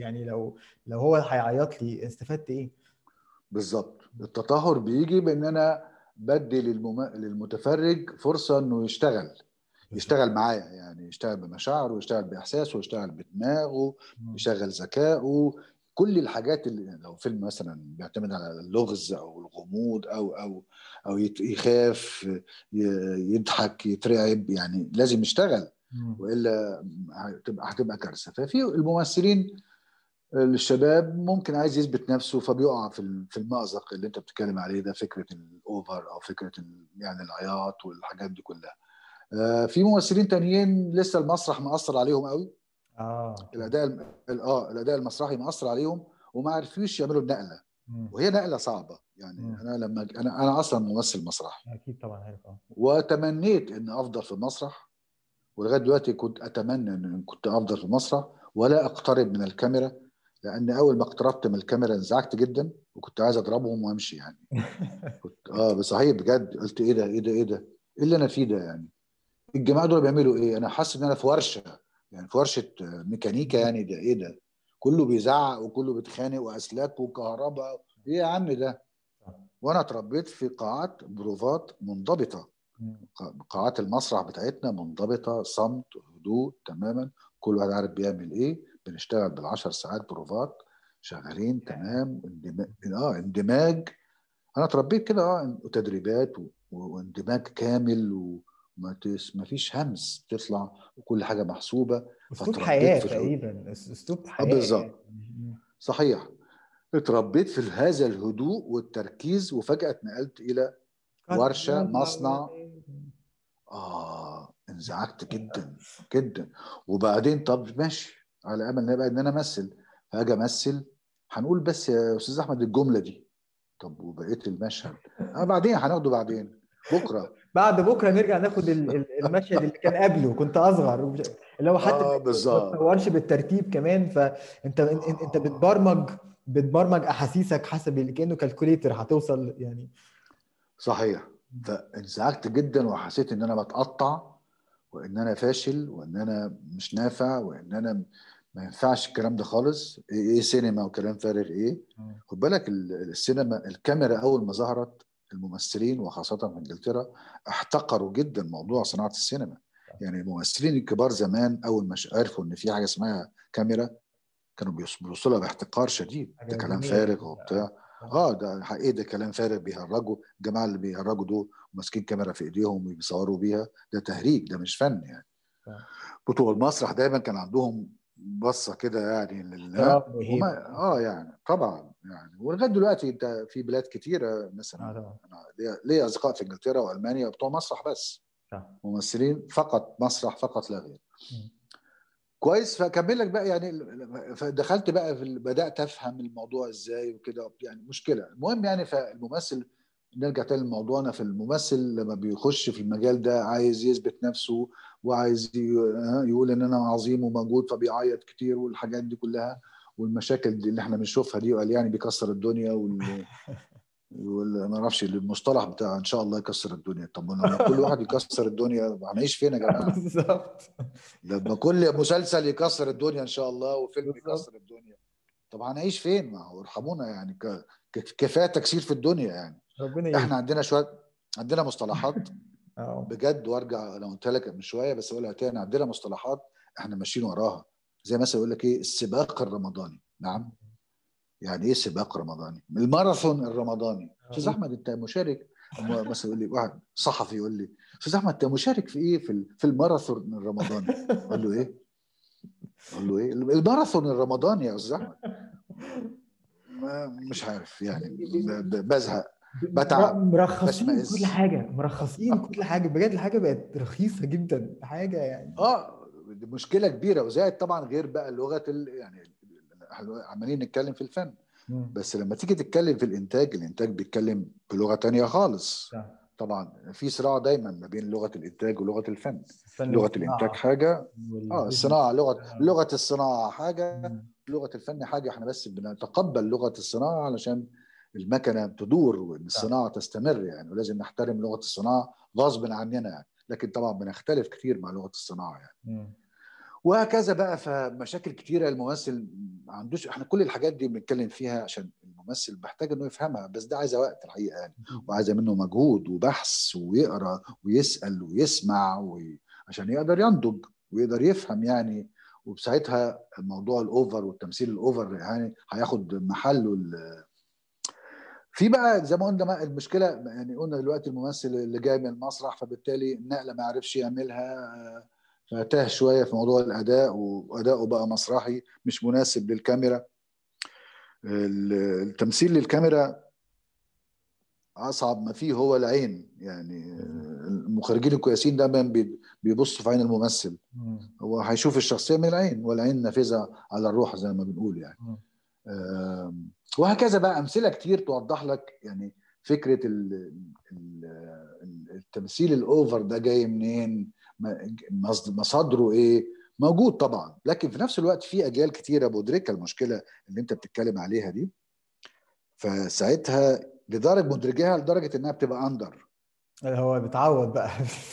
لو هو هيعيط لي استفدت ايه؟ بالظبط. التطهر بيجي بان انا بدي للمتفرج فرصه انه بالظبط. يشتغل معايا، يعني يشتغل بمشاعره ويشتغل باحساسه ويشتغل بدماغه، يشغل ذكائه. كل الحاجات اللي لو فيلم مثلا بيعتمد على اللغز او الغموض او يخاف، يضحك، يترعب، يعني لازم يشتغل، والا هتبقى كارثه. ففي الممثلين الشباب ممكن عايز يثبت نفسه فبيقع في المأزق اللي انت بتتكلم عليه ده، فكره الاوفر او فكره يعني العياط والحاجات دي كلها. في ممثلين تانيين لسه المسرح مأثر عليهم قوي. اوكي. الاداء المسرحي مأثر عليهم وما عرفوش يعملوا النقله، وهي نقله صعبه يعني. انا لما انا اصلا ممثل مسرحي، اكيد طبعا عارف. وتمنيت ان افضل في المسرح، ولغايه دلوقتي كنت اتمنى ان كنت افضل في المسرح ولا اقترب من الكاميرا، لان اول ما اقتربت من الكاميرا انزعجت جدا وكنت عايز اضربهم وامشي يعني. كنت صحيح بجد قلت ايه ده ايه ده ايه ده ايه اللي انا فيه ده يعني؟ الجماعه دول بيعملوا ايه؟ انا حاسس ان انا في ورشه، يعني في ورشه ميكانيكا يعني. ده ايه ده؟ كله بيزعق وكله بيتخانق واسلاك وكهرباء، ايه يا عم ده؟ وانا اتربيت في قاعات بروفات منضبطه. قاعات المسرح بتاعتنا منضبطه، صمت هدوء تماما، كل واحد عارف بيعمل ايه. بنشتغل بالعشر ساعات بروفات شغالين تمام. اندماج. انا اتربيت كده وتدريبات واندماج كامل، ما فيش همس تطلع وكل حاجه محسوبه. اسلوب فتربيت حياه في تقريبا، اسلوب حياه يعني. بالظبط. صحيح. اتربيت في هذا الهدوء والتركيز، وفجاه اتنقلت الى كات ورشه يلا مصنع. انزعجت جدا جدا. وبعدين طب ماشي، على امل ان انا امثل، فاجي امثل هنقول بس يا استاذ احمد الجمله دي. طب وبقيه المشهد بعدين هناخده بعدين بكره. بعد بكره نرجع ناخد المشهد اللي كان قبله، كنت اصغر اللي هو حتى ما بالظبط. تصورش بالترتيب كمان. فانت انت بتبرمج احاسيسك حسب اللي كانه كالكوليتر هتوصل يعني. صحيح. فانزعجت جدا وحسيت ان انا بتقطع وان انا فاشل وان انا مش نافع وان انا ما ينفعش الكلام ده خالص. ايه سينما وكلام فارغ ايه؟ خد بالك السينما، الكاميرا اول ما ظهرت الممثلين وخاصة في انجلترا احتقروا جدا موضوع صناعة السينما. يعني الممثلين الكبار زمان اول ما عرفوا ان في حاجة اسمها كاميرا كانوا بيبصوا لها باحتقار شديد. ده حاجه كلام دونيه فارغ كده. وبتاع. ده ايه ده كلام فارغ بيهرجوا. الجماعه اللي بيهرجوا دول ماسكين كاميرا في ايديهم وبيصوروا بيها، ده تهريج، ده مش فن يعني. بتوع المسرح دايما كان عندهم بصه كده يعني احترام وهيبه. وما يعني طبعا يعني. ولغايه دلوقتي انت في بلاد كتيره مثلا، طبعا. انا ليا اصدقاء في انجلترا والمانيا بتوع مسرح بس. ممثلين فقط مسرح فقط لا غير. كويس. فاكمل لك بقى يعني، فدخلت بقى بدات افهم الموضوع ازاي وكده، يعني مشكله. المهم يعني فالممثل، نرجع تاني لموضوعنا، في الممثل لما بيخش في المجال ده عايز يثبت نفسه، وعايز يقول ان انا عظيم وموجود، فبيعيط كتير والحاجات دي كلها، والمشاكل دي اللي احنا بنشوفها دي، وقال يعني بيكسر الدنيا ما اعرفش المصطلح بتاع ان شاء الله يكسر الدنيا. طب لما كل واحد يكسر الدنيا هنعيش فين يا جماعه؟ بالظبط. لما كل مسلسل يكسر الدنيا ان شاء الله، وفيلم بالظبط. يكسر الدنيا، طب هنعيش فين؟ ما هو ارحمونا يعني، كفايه تكسير في الدنيا يعني. ربنا احنا يهدي. عندنا عندنا مصطلحات بجد، وارجع انا قلت لك من شويه بس اقولها تاني، عندنا مصطلحات احنا ماشيين وراها، زي مثلا يقول لك ايه السباق الرمضاني. نعم، يعني ايه سباق رمضاني؟ الماراثون الرمضاني. استاذ احمد انت مشارك؟ مثلا يقول لي واحد صحفي يقول لي استاذ احمد انت مشارك في ايه في الماراثون الرمضاني؟ اقول له ايه؟ اقول له ايه الماراثون الرمضاني يا استاذ احمد؟ مش عارف يعني، بزهق، بتعب، مرخصين كل بشمئز. حاجه، مرخصين كل حاجه بجد، الحاجه بقت رخيصه جدا حاجه يعني. دي مشكله كبيره. وزائد طبعا غير بقى لغه يعني احنا عمالين نتكلم في الفن، بس لما تيجي تتكلم في الانتاج بيتكلم بلغه تانية خالص. طبعا في صراع دايما ما بين لغه الانتاج ولغه الفن. الفن لغه الانتاج والصناعه حاجه، الصناعه والبيزنس. لغه الصناعه حاجه، لغه الفن حاجه. احنا بس بنتقبل لغه الصناعه علشان المكنه تدور وان الصناعه تستمر يعني، ولازم نحترم لغه الصناعه غصب عننا يعني. لكن طبعا بنختلف كتير مع لغه الصناعه يعني. وهكذا بقى. فمشاكل كتيره الممثل ما عندوش. احنا كل الحاجات دي بنتكلم فيها عشان الممثل محتاج انه يفهمها، بس ده عايزه وقت الحقيقه يعني، وعايزه منه مجهود وبحث ويقرا ويسال ويسمع عشان يقدر ينضج ويقدر يفهم يعني. وبساعتها الموضوع الاوفر والتمثيل الاوفر يعني هياخد محله. في بقى زي ما قلنا المشكله يعني، قلنا دلوقتي الممثل اللي جاي من المسرح فبالتالي النقله ما عرفش يعملها، فتاه شويه في موضوع الاداء، واداؤه بقى مسرحي مش مناسب للكاميرا. التمثيل للكاميرا اصعب ما فيه هو العين يعني. المخرجين الكويسين دايما بيبصوا في عين الممثل، هو هيشوف الشخصيه من العين، والعين نافذه على الروح زي ما بنقول يعني. وهكذا بقى امثله كتير توضح لك يعني فكره التمثيل الاوفر ده جاي منين، مصادره ايه. موجود طبعا، لكن في نفس الوقت في اجيال كتيره مدركه المشكله اللي انت بتتكلم عليها دي، فساعتها مدرجاها لدرجه انها بتبقى اندر. هو بتعوض بقى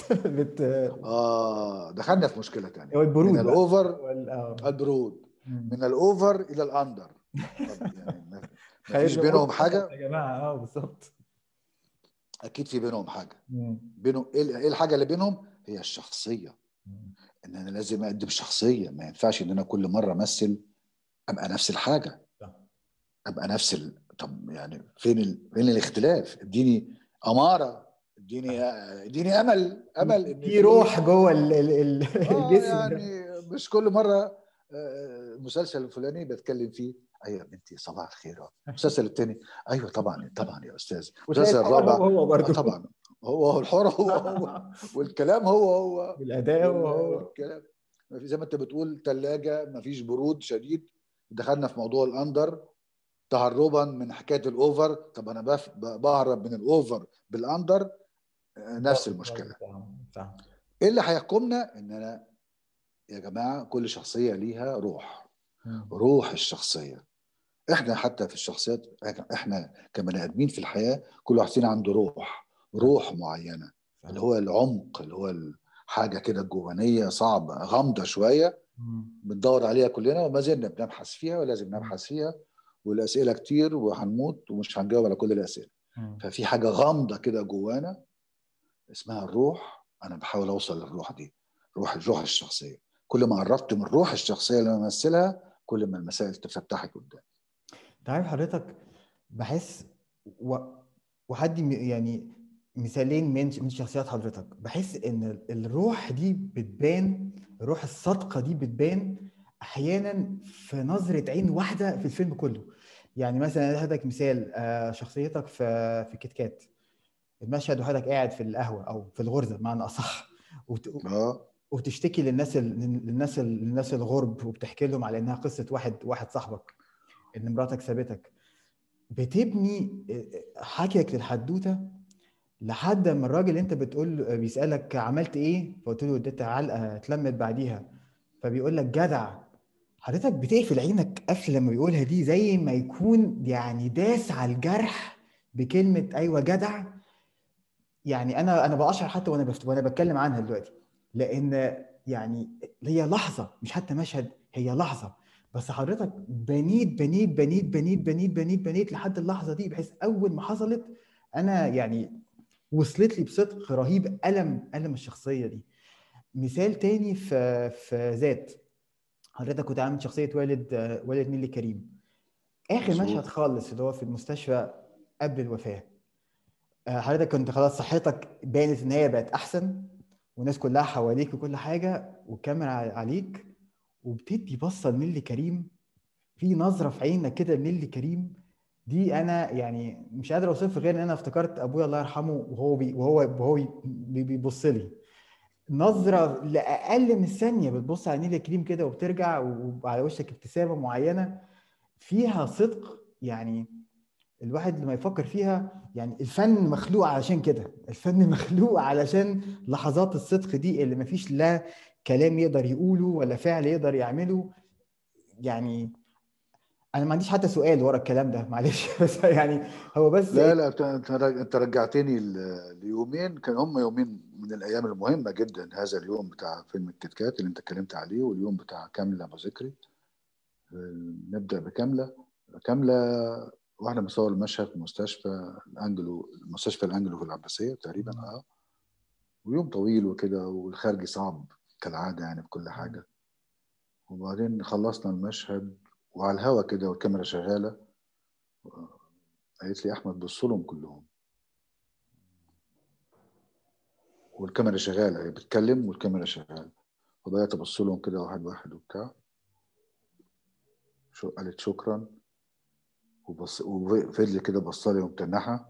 دخلنا في مشكله تانية هو من البرود بقى الاوفر. البرود من الاوفر الى الاندر. طب يعني ما فيش خير بينهم الامور حاجه؟ يا جماعه. بالظبط. اكيد في بينهم حاجه. بينهم ايه الحاجه اللي بينهم؟ هي الشخصيه. ان انا لازم اقدم شخصيه، ما ينفعش ان انا كل مره امثل ابقى نفس الحاجه، ابقى طب يعني فين الاختلاف؟ اديني اماره، اديني امل ان في روح جوه الجسم ده. يعني مش كل مره المسلسل الفلاني بتكلم فيه ايوه يا بنتي صباح الخير، المسلسل الثاني ايوه طبعا طبعا يا استاذ، وتلاقي المسلسل الحوار الرابع هو برضه. طبعا هو الحوار هو والكلام هو والاداء هو. والكلام. زي ما انت بتقول ثلاجه ما فيش برود شديد. دخلنا في موضوع الاندر تهربا من حكايه الاوفر. طب انا بهرب من الاوفر بالاندر، نفس المشكله. صح. ايه اللي هيحكمنا؟ ان انا يا جماعه كل شخصيه ليها روح الشخصيه. احنا حتى في الشخصيات، احنا كبني ادمين في الحياه كل واحد فينا عنده روح معينه، اللي هو العمق، اللي هو حاجه كده جوانيه صعبه غامضه شويه، بندور عليها كلنا وما زلنا بنبحث فيها ولازم نبحث فيها، والاسئله كتير وهنموت ومش هنجاوب على كل الاسئله. ففي حاجه غامضه كده جوانا اسمها الروح. انا بحاول اوصل للروح دي، روح الشخصيه. كل ما قربت من روح الشخصيه اللي بمثلها كل ما المسائل تفتحك قدام. انت عارف حضرتك، بحس وحدي يعني مثالين من شخصيات حضرتك، بحس ان الروح دي بتبان، الروح الصادقه دي بتبان احيانا في نظره عين واحده في الفيلم كله. يعني مثلا هديك مثال، شخصيتك في كيت كات. المشهد وحضرتك قاعد في القهوه او في الغرزه بمعنى اصح، اه وتشتكي للناس الغرب، وبتحكي لهم على انها قصه واحد صاحبك ان مراتك سابتك، بتبني حكيك للحدوته لحد ما الراجل اللي انت بتقول بيسالك عملت ايه، فقلت له اديت علقه اتلمت بعديها، فبيقول لك جدع. حضرتك بتقفل عينك قفل لما بيقولها دي، زي ما يكون يعني داس على الجرح بكلمه ايوه جدع. يعني انا بقشعر حتى وانا بتكلم عنها دلوقتي، لان يعني هي لحظه، مش حتى مشهد، هي لحظه. بس حضرتك بنيت لحد اللحظه دي، بحيث اول ما حصلت انا يعني وصلت لي بصدق رهيب الم الشخصيه دي. مثال تاني في ذات، حضرتك كنت عامل شخصيه والد نيلي كريم. اخر مشهد مظبوط. خالص اللي هو في المستشفى قبل الوفاه، حضرتك كنت خلاص صحتك بانت ان هي بقت احسن، والناس كلها حواليك وكل حاجه والكاميرا عليك، وبتدي بصه لنيلي كريم، في نظره في عينك كده لنيلي كريم. دي انا يعني مش قادر اوصفها غير ان انا افتكرت ابويا الله يرحمه وهو بيبص لي، نظره لاقل من ثانيه بتبص على نيلي كريم كده وبترجع، وعلى وشك ابتسامه معينه فيها صدق. يعني الواحد لما يفكر فيها، يعني الفن مخلوق علشان كده، الفن مخلوق علشان لحظات الصدق دي اللي مفيش لا كلام يقدر يقوله ولا فعل يقدر يعمله. يعني انا ما عنديش حتى سؤال ورا الكلام ده معلش بس يعني هو بس لا ايه. لا، انت رجعتني ليومين، كان هم يومين من الايام المهمه جدا. هذا اليوم بتاع فيلم الكتكات اللي انت اتكلمت عليه، واليوم بتاع كامله ابو ذكري. نبدا بكامله. كامله واحنا بنصور المشهد في مستشفى الانجلو في العباسيه تقريبا. اه ويوم طويل وكده، والخارج صعب كالعاده يعني في كل حاجه. وبعدين خلصنا المشهد وعلى الهوا كده والكاميرا شغاله، قالت لي احمد بص لهم كلهم. والكاميرا شغاله، هي بتتكلم والكاميرا شغاله. وبدات ابص لهم كده واحد واحد وبتاع. قالت شكرا. وفضل كده بص لي ومتنحه.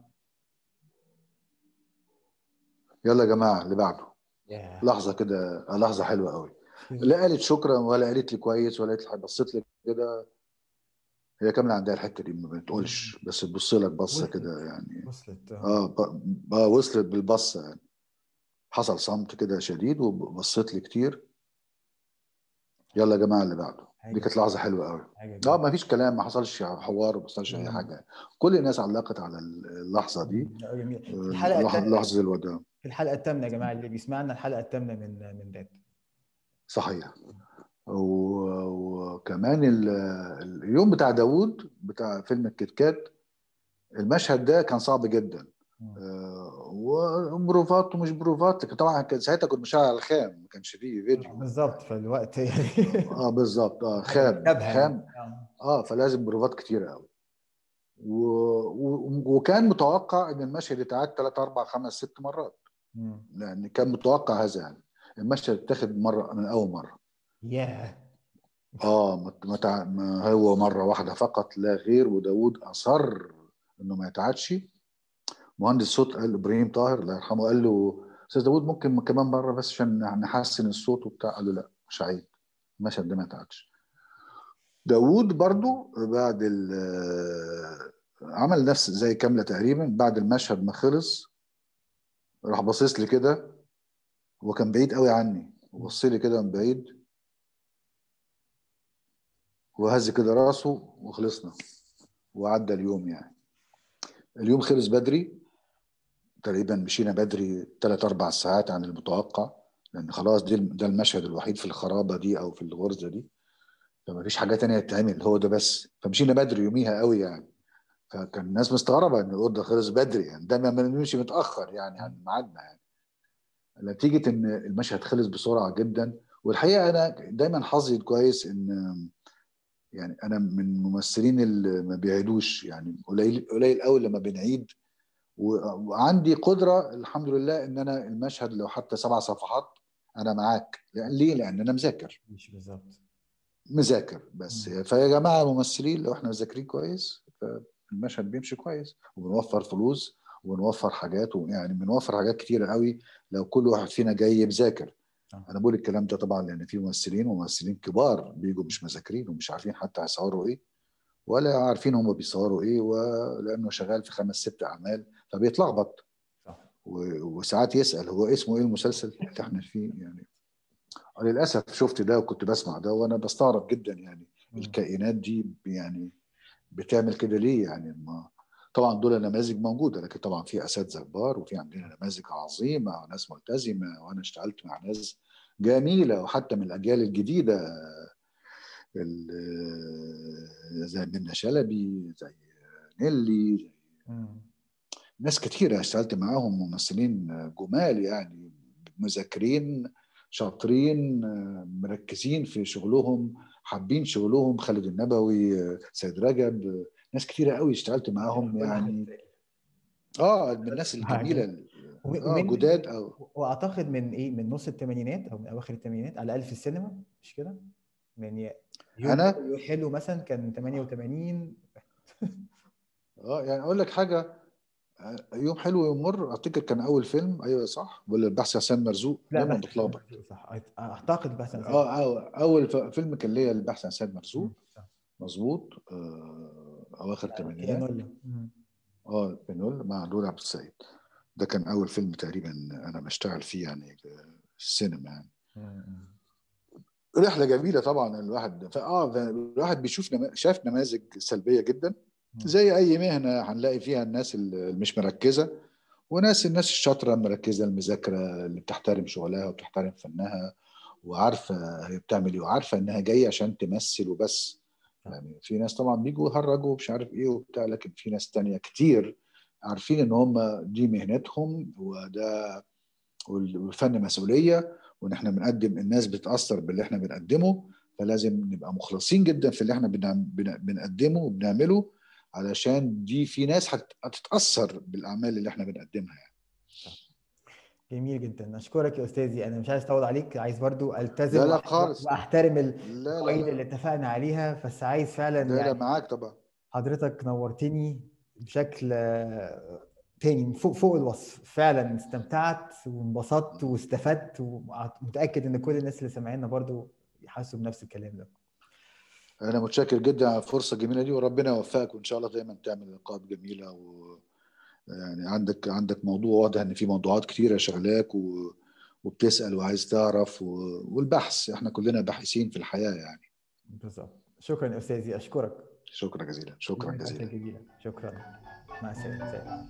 يلا يا جماعه اللي بعده. ياه. لحظه كده، لحظه حلوه قوي. لا قالت شكرا ولا قالت لي كويس ولا قالت لي، بصيت لي كده. هي كامله عندها الحته دي، ما بتقولش بس تبص لك بصه كده وصلت يعني. وصلت وصلت بالبصه يعني. حصل صمت كده شديد وبصيت لي كتير. يلا يا جماعه اللي بعده. دي حاجه كانت لحظه حلوه قوي. حاجه اه جميله. ما فيش كلام، ما حصلش حوار، ما حصلش اي حاجه. كل الناس علقت على اللحظه دي. جميل. في الحلقه الثامنه، لحظه الوداع. في الحلقه الثامنه يا جماعه اللي بيسمعنا، الحلقه الثامنه من ذات. صحيح. وكمان اليوم بتاع داوود بتاع فيلم الكتكات، المشهد ده كان صعب جدا. وبروفات ومش بروفات، لكن طبعا ساعتها كنت مشغل على الخام، ما كانش فيه فيديو. بالظبط في الوقت يعني اه بالظبط، حاجه خام مكتبها يعني خام. فلازم بروفات كتير قوي. وكان متوقع ان المشهد يتعاد 3 4 5 6 مرات، مم. لان كان متوقع هذا يعني. المشهد اتاخد مره من اول مره. ياه. ما هو مره واحده فقط لا غير، وداوود اصر انه ما يتعادش. مهندس صوت قال ابراهيم طاهر الله يرحمه، قال له استاذ داوود ممكن كمان مره بس عشان نحسن الصوت وبتاع. قال له لا مش عيب، المشهد ده ما يتعادش. داوود برضو بعد عمل نفس زي كاملة تقريبا. بعد المشهد ما خلص راح باصص لي كده، هو كان بعيد قوي عني، وبص لي كده من بعيد وهز كده راسه وخلصنا. وعدى اليوم يعني. اليوم خلص بدري تقريبا، مشينا بدري 3 4 ساعات عن المتوقع، لان خلاص ده المشهد الوحيد في الخرابة دي او في الغرزة دي، فما فيش حاجة تانية تتعمل، هو ده بس. فمشينا بدري يوميها قوي يعني. فكان الناس مستغربة ان الاوردر خلص بدري يعني، دايما ما بنمشي متأخر يعني عن ميعادنا يعني. نتيجة ان المشهد خلص بسرعة جدا. والحقيقة انا دايما حظي كويس ان يعني انا من الممثلين اللي ما بيعيدوش يعني، قليل قليل قوي لما بنعيد. وعندي قدرة الحمد لله ان انا المشهد لو حتى 7 صفحات انا معاك. ليه؟ لان انا مذاكر. مش بالظبط. مذاكر بس. مم. فيا جماعة ممثلين، لو احنا مذاكرين كويس فالمشهد بيمشي كويس وبنوفر فلوس ونوفر حاجات، يعني بنوفر حاجات كتيره قوي لو كل واحد فينا جاي بذاكر. انا بقول الكلام ده طبعا لان في ممثلين وممثلين كبار بيجوا مش مذاكرين ومش عارفين حتى هيصوروا ايه ولا عارفين هم بيصوروا ايه، ولانه شغال في 5 6 اعمال فبيتلخبط. صح. وساعات يسال هو اسمه ايه المسلسل اللي احنا فيه يعني. للاسف شفت ده وكنت بسمع ده وانا بستغرب جدا يعني الكائنات دي يعني بتعمل كده ليه يعني؟ ما طبعا دول نماذج موجوده، لكن طبعا في اساتذه كبار وفي عندنا نماذج عظيمه وناس ملتزمه، وانا اشتغلت مع ناس جميله وحتى من الاجيال الجديده زي منة شلبي، زي نيلي، ناس كتيرة اشتغلت معاهم، ممثلين جمال يعني، مذاكرين شاطرين مركزين في شغلهم حابين شغلهم. خالد النبوي، سيد رجب، ناس كتيرة قوي اشتغلت معاهم يعني. من الناس الجميلة ومن جداد واعتقد من ايه، من نص الثمانينات او من اواخر الثمانينات على الاقل في السينما، مش كده؟ من يوم انا حلو مثلا كان 88. يعني اقول لك حاجة، يوم حلو يمر افتكر كان اول فيلم، ايوه صح، ولا البحث عن سيد مرزوق؟ لا دايما بس بتلخبط. صح، اعتقد البحث عن سيد. اول فيلم كان ليا البحث عن سيد مرزوق، صح. مظبوط. اواخر الثمانينات. بيانولا. بيانولا مع دول عبد السيد. ده كان اول فيلم تقريبا انا بشتغل فيه يعني في السينما يعني. رحله جميله طبعا. الواحد بيشوف شاف نماذج سلبيه جدا زي اي مهنه هنلاقي فيها الناس اللي مش مركزه، الناس الشاطره المركزه المذاكره اللي بتحترم شغلها وبتحترم فنها وعارفه هي بتعمل ايه وعارفه انها جايه عشان تمثل وبس. يعني في ناس طبعا بيجوا يهرجوا مش عارف ايه وبتاع، لكن في ناس تانية كتير عارفين ان هم دي مهنتهم وده والفن مسؤوليه، وان احنا بنقدم، الناس بتاثر باللي احنا بنقدمه، فلازم نبقى مخلصين جدا في اللي احنا بنقدمه وبنعمله، علشان دي في ناس هتتاثر بالاعمال اللي احنا بنقدمها يعني. جميل جدا، اشكرك يا استاذي. انا مش عايز اطول عليك، عايز برضو التزم لا خالص، واحترم لا المواعيد اللي اتفقنا عليها، بس عايز فعلا لا يعني معاك طبعا. حضرتك نورتني بشكل تاني فوق الوصف. فعلا استمتعت وانبسطت واستفدت، ومتاكد ان كل الناس اللي سامعيننا برضو يحسوا بنفس الكلام ده. انا متشكر جدا على الفرصه الجميله دي، وربنا يوفقك وان شاء الله دايما تعمل لقاءات جميله. يعني عندك موضوع واضح ان في موضوعات كتيره شغلاك وبتسال وعايز تعرف والبحث، احنا كلنا باحثين في الحياه يعني. بالظبط. شكرا يا استاذي، اشكرك. شكرا جزيلا. شكرا جزيلا. شكرا. مع السلامه.